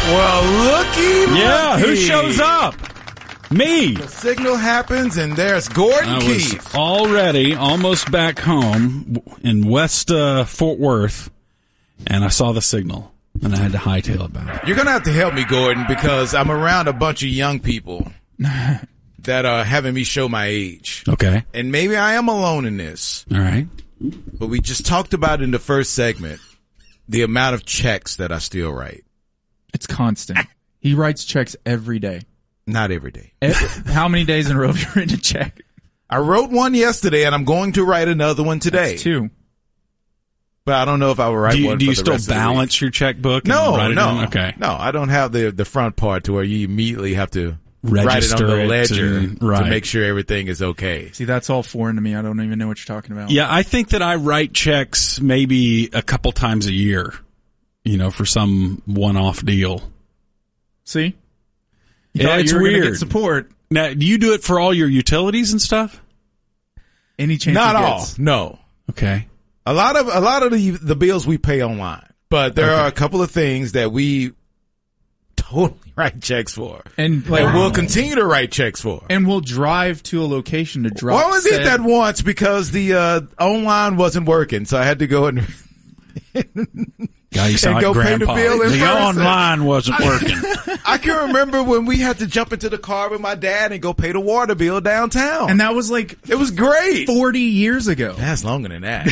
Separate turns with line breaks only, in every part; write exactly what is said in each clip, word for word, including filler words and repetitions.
Well, looky,
Yeah,
looky.
who shows up? Me.
The signal happens, and there's Gordon
I
Keith.
was already almost back home in West uh, Fort Worth, and I saw the signal, and I had to hightail it back.
You're going to have to help me, Gordon, because I'm around a bunch of young people that are having me show my age.
Okay.
And maybe I am alone in this.
All right.
But we just talked about in the first segment the amount of checks that I still write.
It's constant. He writes checks every day.
Not every day.
Every, how many days in a row have you written a check?
I wrote one yesterday, and I'm going to write another one today.
That's two.
But I don't know if I will write
Do you,
one
do
for
you
the
still
rest of the
balance
week.
your checkbook? And
No,
write it
no.
in? Okay.
No, I don't have the the front part to where you immediately have to write it
Register
on the
it
ledger
and- right.
to make sure everything is okay.
See, that's all foreign to me. I don't even know what you're talking about.
Yeah, I think that I write checks maybe a couple times a year, you know, for some one-off deal.
See? You
Yeah,
thought
it's
you were gonna
weird.
Get support.
Now, do you do it for all your utilities and stuff?
Any chance
Not
he
all.
gets.
No.
Okay.
A lot of a lot of the the bills we pay online, but there
Okay.
are a couple of things that we totally write checks for,
And like
and we'll continue to write checks for.
and we'll drive to a location to drop.
Well, I only
said-
did that once because the uh, online wasn't working, so I had to go and
Guy, you sound
And
like
go pay the
Grandpa.
bill in
The
person.
online wasn't working.
I can remember when we had to jump into the car with my dad and go pay the water bill downtown.
and that was like
it was great.
forty years ago.
That's longer than that.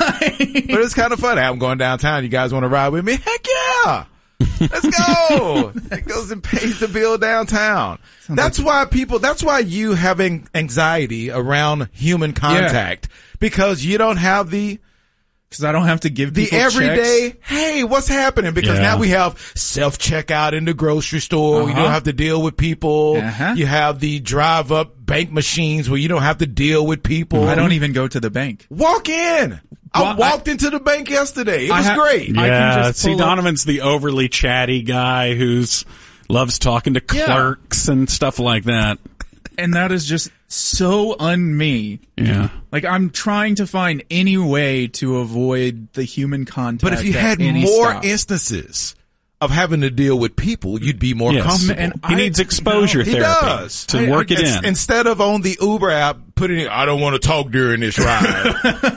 But it's kind of funny. I'm going downtown. You guys want to ride with me? Heck yeah. Let's go. It goes and pays the bill downtown. That's why people, that's why you having anxiety around human contact because you don't have the
Because I don't have to give
the
people
everyday,
checks.
hey, what's happening? Because
Yeah.
now we have self-checkout in the grocery store. You
Uh-huh.
don't have to deal with people.
Uh-huh.
You have the drive-up bank machines where you don't have to deal with people.
I don't even go to the bank.
Walk in. I
Well,
walked into the bank yesterday. It
I
was
ha-
great.
I can
Yeah,
just
see,
pull up-
Donovan's the overly chatty guy who's loves talking to
Yeah.
clerks and stuff like that.
And that is just so un-me.
Yeah.
Like, I'm trying to find any way to avoid the human contact.
But if you
at
had
any
more
stop.
instances of having to deal with people, you'd be more
Yes.
comfortable.
And
He
I-
needs exposure
no, he
therapy
does.
to
I-
work
I-
it
It's-
in.
Instead of on the Uber app, putting it, I don't want to talk during this ride.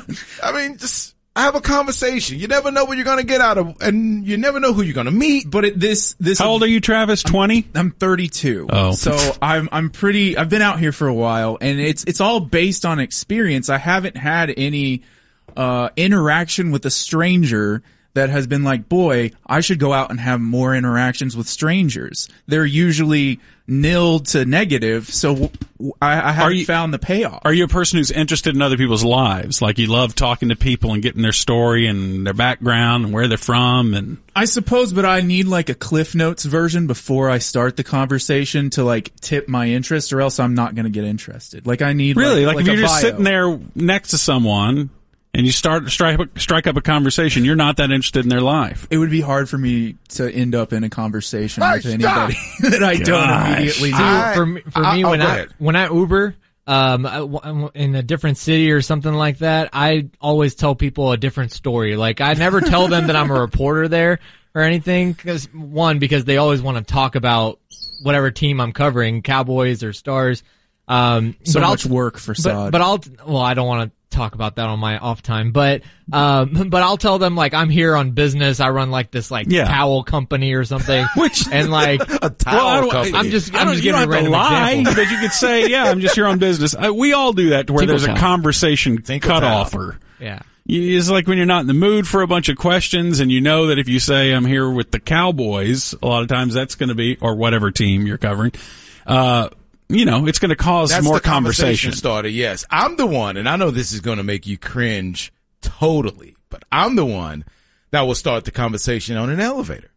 I mean, just have a conversation. You never know what you're going to get out of, and you never know who you're going to meet.
But it, this, this.
How old are you, Travis? twenty?
I'm thirty-two.
Oh.
So I'm, I'm pretty, I've been out here for a while and it's, it's all based on experience. I haven't had any, uh, interaction with a stranger that has been like, boy, I should go out and have more interactions with strangers. They're usually nil to negative. So w- w- I, I haven't
you-
found the payoff.
Are you a person who's interested in other people's lives? Like you love talking to people and getting their story and their background and where they're from and
I suppose, but I need like a Cliff Notes version before I start the conversation to like tip my interest, or else I'm not going to get interested. Like I need
really,
like,
like, if
like
you're
a
just
bio.
sitting there next to someone and you start strike strike up a conversation, you're not that interested in their life.
It would be hard for me to end up in a conversation
Hey,
with anybody that I don't
Gosh.
immediately know.
I-
for me, for
I-
me
oh,
when
go
I
ahead.
when I Uber um I- w- in a different city or something like that, I always tell people a different story. Like I never tell them that I'm a reporter there or anything. Because one, because they always want to talk about whatever team I'm covering, Cowboys or Stars. Um,
So
but
much
I'll,
work for
but,
Saad.
but I'll well, I don't want to talk about that on my off time, but um, but I'll tell them like I'm here on business. I run like this like
Yeah.
towel company or something,
Which
and like
A towel
Well, I don't-
company.
I'm just
I
I'm
don't,
just
you
giving
don't
a
have to
random
lie,
example.
but you could say, yeah, I'm just here on business. Uh, we all do that to where
Tinkle
there's a
town.
conversation
Tinkle
cut
town.
offer.
Yeah.
You- It's like when you're not in the mood for a bunch of questions and you know that if you say I'm here with the Cowboys, a lot of times that's going to be, or whatever team you're covering, uh, you know, it's going to cause
That's
more
the conversation
conversation.
starter. Yes, I'm the one, and I know this is going to make you cringe totally, but I'm the one that will start the conversation on an elevator.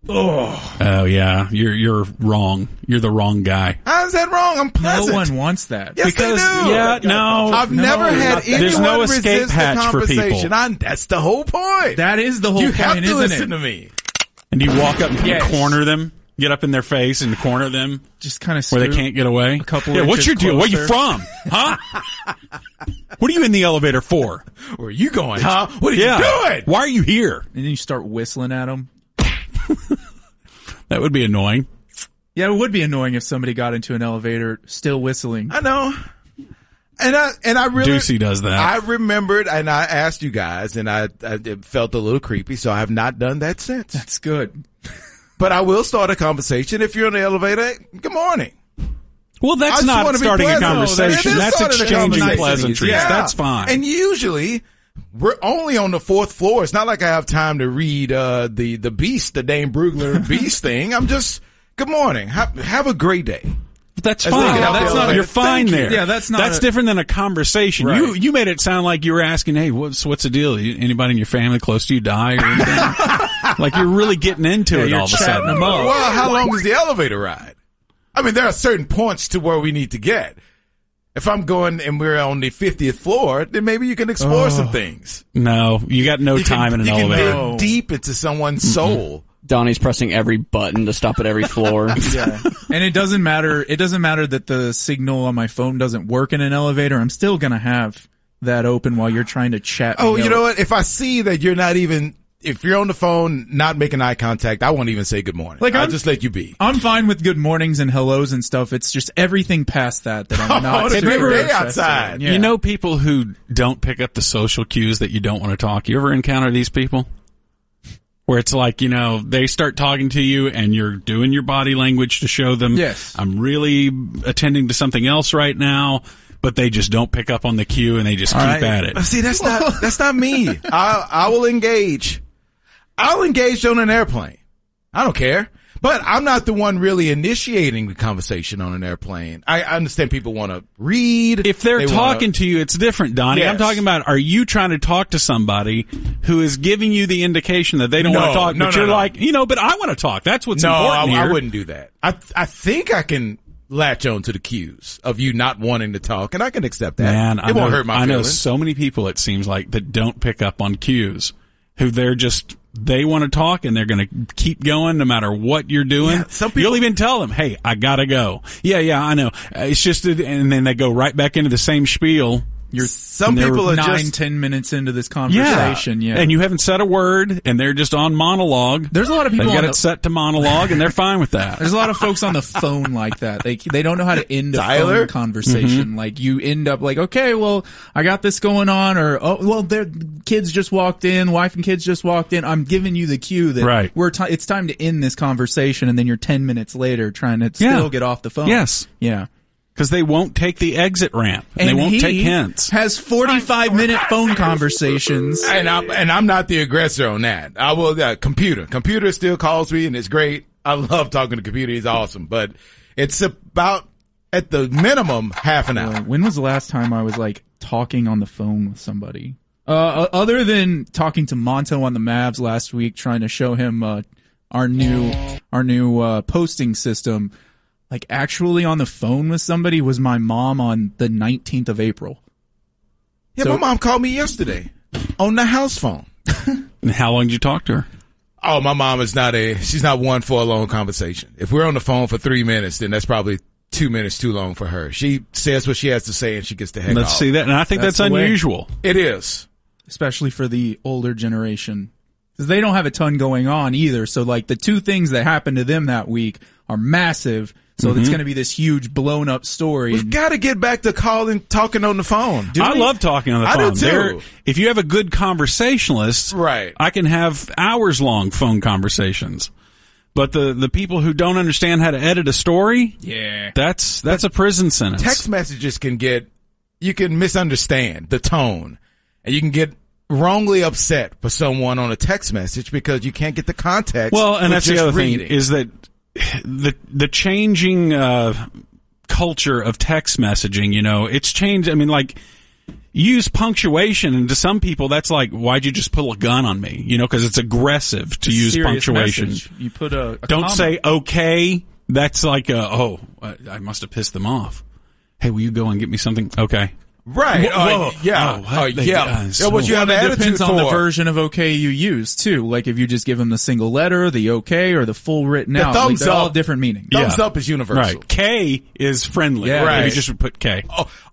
Oh yeah, you're you're wrong. You're the wrong guy.
How's that wrong? I'm
no
pleasant.
one wants that.
Yes,
Because
they do.
yeah, no,
I've
No,
never had anyone
There's no
resist
escape
the
hatch for people.
conversation. I, that's the whole point.
That is the whole
you
point,
have to
isn't
listen
it?
to me.
and you walk up and
Yes.
corner them, get up in their face and corner them
Just kind of
where they can't get away.
a couple
yeah, what's
inches
your deal? Where you
closer.
from? Huh? What are you in the elevator for?
Where are you going, huh? What are
Yeah.
you doing?
Why are you here?
And then you start whistling at them.
That would be annoying.
Yeah, it would be annoying if somebody got into an elevator still whistling.
I know. And I, and I really,
Ducey does that.
I remembered and I asked you guys and I, I it felt a little creepy, so I have not done that since.
That's good.
But I will start a conversation if you're in the elevator. Good morning.
Well,
I
that's
just
not
wanna be
starting a
pleasant.
conversation.
It is
That's
starting a
exchanging
conversation.
pleasantries.
Yeah.
That's fine.
And usually, we're only on the fourth floor. It's not like I have time to read uh the the Beast, the Dane Brugler Beast thing. I'm just, good morning. Have, have a great day.
That's
As
fine.
they get out
That's
the
not,
elevator.
you're fine
Thank you.
there.
Yeah, that's not
That's
a-
different than a conversation.
Right.
You you made it sound like you were asking, hey, what's what's the deal? You- Anybody in your family close to you die or anything? Like you're really getting into
Yeah,
it
you're
all of a
chatting
sudden.
them up.
Well, how long is the elevator ride? I mean, there are certain points to where we need to get. If I'm going and we're on the fiftieth floor, then maybe you can explore
Oh.
some things.
No, you got no
You
time
can,
in an
you
elevator.
can dig deep into someone's soul.
Donnie's pressing every button to stop at every floor.
Yeah. And it doesn't matter, it doesn't matter that the signal on my phone doesn't work in an elevator. I'm still gonna have that open while you're trying to chat.
Oh,
me
you
up.
know what? If I see that you're not even, if you're on the phone, not making eye contact, I won't even say good morning.
Like,
I'll
I'm-
just let you be.
I'm fine with good mornings and hellos and stuff. It's just everything past that that I'm not.
Oh, it's a
super
great day
interested
outside.
in. Yeah.
You know people who don't pick up the social cues that you don't want to talk. You ever encounter these people? Where it's like, you know, they start talking to you and you're doing your body language to show them,
Yes.
I'm really attending to something else right now, but they just don't pick up on the cue and they just keep
right.
at it.
But see, that's not, that's not me. I, I will engage. I'll engage on an airplane. I don't care. But I'm not the one really initiating the conversation on an airplane. I, I understand people want to read.
If they're
They
talking
wanna,
to you, it's different, Donnie.
Yes.
I'm talking about, are you trying to talk to somebody who is giving you the indication that they don't
No,
want to talk,
no,
but
no,
you're
no.
like, you know, but I want to talk. That's what's
no, I,
important here.
I wouldn't do that. I, I think I can latch on to the cues of you not wanting to talk, and I can accept that.
Man,
it
I
won't
know,
hurt my
I know
feelings.
so many people, it seems like, that don't pick up on cues, who they're just, they want to talk and they're going to keep going no matter what you're doing.
Yeah, some people-
You'll even tell them, hey, I gotta go. Yeah, yeah, I know. Uh, It's just, a, and then they go right back into the same spiel. You're,
Some
and they're-
people are
Nine,
just
ten minutes into this conversation. Yeah.
And you haven't said a word and they're just on monologue.
There's a lot of people
They've got
on
it
the-
set to monologue and they're fine with that.
There's a lot of folks on the phone like that. They they don't know how to end a
Tyler?
phone conversation. Like you end up like, okay, well, I got this going on, or oh, well, their kids just walked in, wife and kids just walked in. I'm giving you the cue that
Right.
we're ti it's time to end this conversation, and then you're ten minutes later trying to
Yeah.
still get off the phone.
Yes.
Yeah.
Because they won't take the exit ramp. And they won't
he
take hints.
Has forty-five minute phone conversations.
And I'm, and I'm not the aggressor on that. I will, uh, computer. Computer still calls me and it's great. I love talking to computer. He's awesome. But it's about, at the minimum, half an hour.
When was the last time I was like talking on the phone with somebody? Uh, other than talking to Monto on the Mavs last week, trying to show him, uh, our new, our new, uh, posting system. Like actually on the phone with somebody was my mom on the nineteenth of April.
Yeah,
So-
my mom called me yesterday on the house phone.
And how long did you talk to her?
Oh, my mom is not a, she's not one for a long conversation. If we're on the phone for three minutes, then that's probably two minutes too long for her. She says what she has to say and she gets the heck
Let's
off.
see that. And I think that's,
That's the way.
unusual.
It is.
Especially for the older generation. Because they don't have a ton going on either. So like the two things that happened to them that week are massive. So it's going to be this huge blown up story.
We've got to get back to calling, talking on the phone.
I love talking on the
I do
phone.
too.
There- if you have a good conversationalist,
Right.
I can have hours long phone conversations. But the, the people who don't understand how to edit a story,
Yeah.
that's that's a prison sentence.
Text messages can get, you can misunderstand the tone and you can get wrongly upset for someone on a text message because you can't get the context.
Well, and
with
that's the
just
other
reading.
thing is that the the changing uh, culture of text messaging. You know, it's changed. I mean, like use punctuation, and to some people, that's like, why'd you just pull a gun on me? You know, because it's aggressive to use
Serious
punctuation.
message. You put a, a
Don't
comma.
say okay. That's like a, oh, I, I must have pissed them off. Hey, will you go and get me something? Okay.
Right.
Whoa,
Uh,
whoa.
yeah.
Oh, what?
Uh,
They-
yeah.
uh,
yeah.
so-
What you have
Well,
an
it
attitude
depends
for.
on the version of okay you use too. Like if you just give them the single letter, the okay, or the full written
The
out. Like,
thumbs
they're all
up.
different meanings.
Thumbs
Yeah.
up is universal.
Right. K is friendly.
Yeah.
If
Right.
you just would put K.
Oh,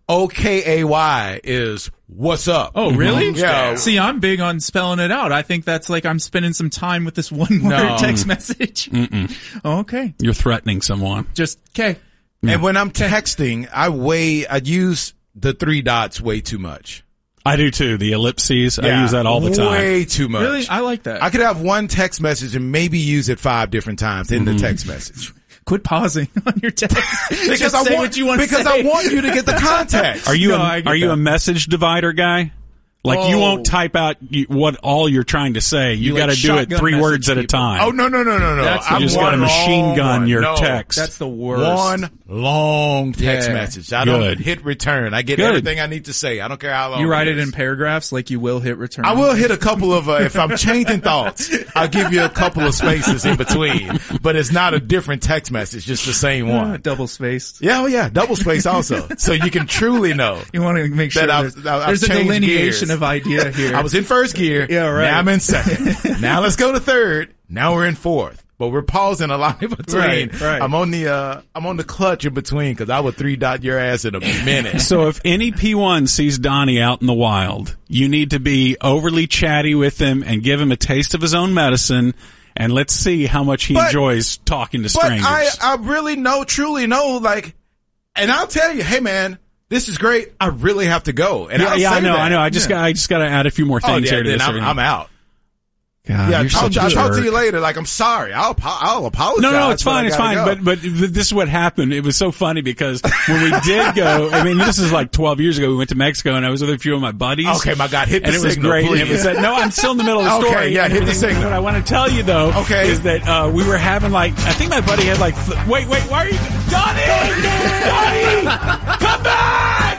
O K A Y is what's up.
Oh, really?
Yeah.
See, I'm big on spelling it out. I think that's like I'm spending some time with this one word
No.
text message. Oh, okay.
You're threatening someone.
Just, okay.
And when I'm texting, I way, I use the three dots way too much.
I do too. The ellipses. I
Yeah,
use that all the time.
Way too much.
Really? I like that.
I could have one text message and maybe use it five different times in the text message.
Quit pausing on your text.
Because
Just
I
say
want,
what you want to
because
say.
I want you to get the context.
Are you
No,
a,
I get
are you
that.
a message divider guy? Like you
Oh.
won't type out you, what all you're trying to say. You,
You
got to
like
do it
shotgun
three
message
words at a
people.
time.
Oh, no, no, no, no, no.
That's-
you
I'm
just got to
one
machine
long
gun
one.
your
No.
text.
That's the worst.
One long text
Yeah.
message. I
Good.
don't hit return. I get
Good.
everything I need to say. I don't care how long
You write it
is.
in paragraphs like you will hit return.
I will hit a couple of, uh, if I'm changing thoughts, I'll give you a couple of spaces in between, but it's not a different text message, just the same
Uh,
one.
double spaced.
Yeah, oh yeah, double space also. So you can truly know.
You want to make sure
That I've-
there's,
I've
there's a
changed
delineation
gears.
of idea here.
I was in first gear.
Yeah, right.
Now I'm in second. Now let's go to third. Now we're in fourth. But we're pausing a lot in between.
Right, right.
I'm on the, uh, I'm on the clutch in between because I would three dot your ass in a minute.
So if any P one sees Donnie out in the wild, you need to be overly chatty with him and give him a taste of his own medicine, and let's see how much he
But-
enjoys talking to
But
strangers.
I, I really know, truly know, like, and I'll tell you, hey man, this is great. I really have to go. And
yeah,
I'll
yeah,
say
I know,
that.
I know. I just
Yeah.
got, I just got to add a few more
Oh,
things
yeah,
here to
then
this.
I'm, I'm out.
God,
Yeah,
you're
I'll,
such a
I'll talk to
jerk.
you later. Like, I'm sorry. I'll, apo- I'll apologize.
No, no, it's
but I
fine, it's
gotta
fine.
go.
But but th- this is what happened. It was so funny because when we did go, I mean, this is like twelve years ago. We went to Mexico, and I was with a few of my buddies.
Okay, my God, hit the
and it was
signal,
great.
please.
And it was that, no, I'm still in the middle of the
Okay,
story.
yeah,
and
hit the
everything.
signal.
What I want to tell you though,
Okay.
is that uh, we were having like, I think my buddy had like, th- wait, wait, why are you, Donnie, Donnie, come back,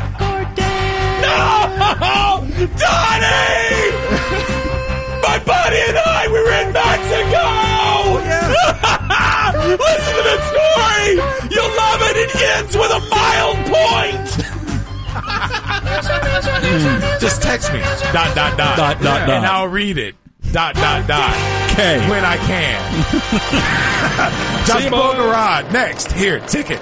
no, Donnie. My buddy and I, we were in Mexico! Listen to this story! You'll love it! It ends with a mild point!
Just text me. Dot, dot, dot.
Dot, dot,
And
dot.
I'll read it. Dot, dot, dot.
Okay.
When I can. Josh Bogarod, next. Here, ticket.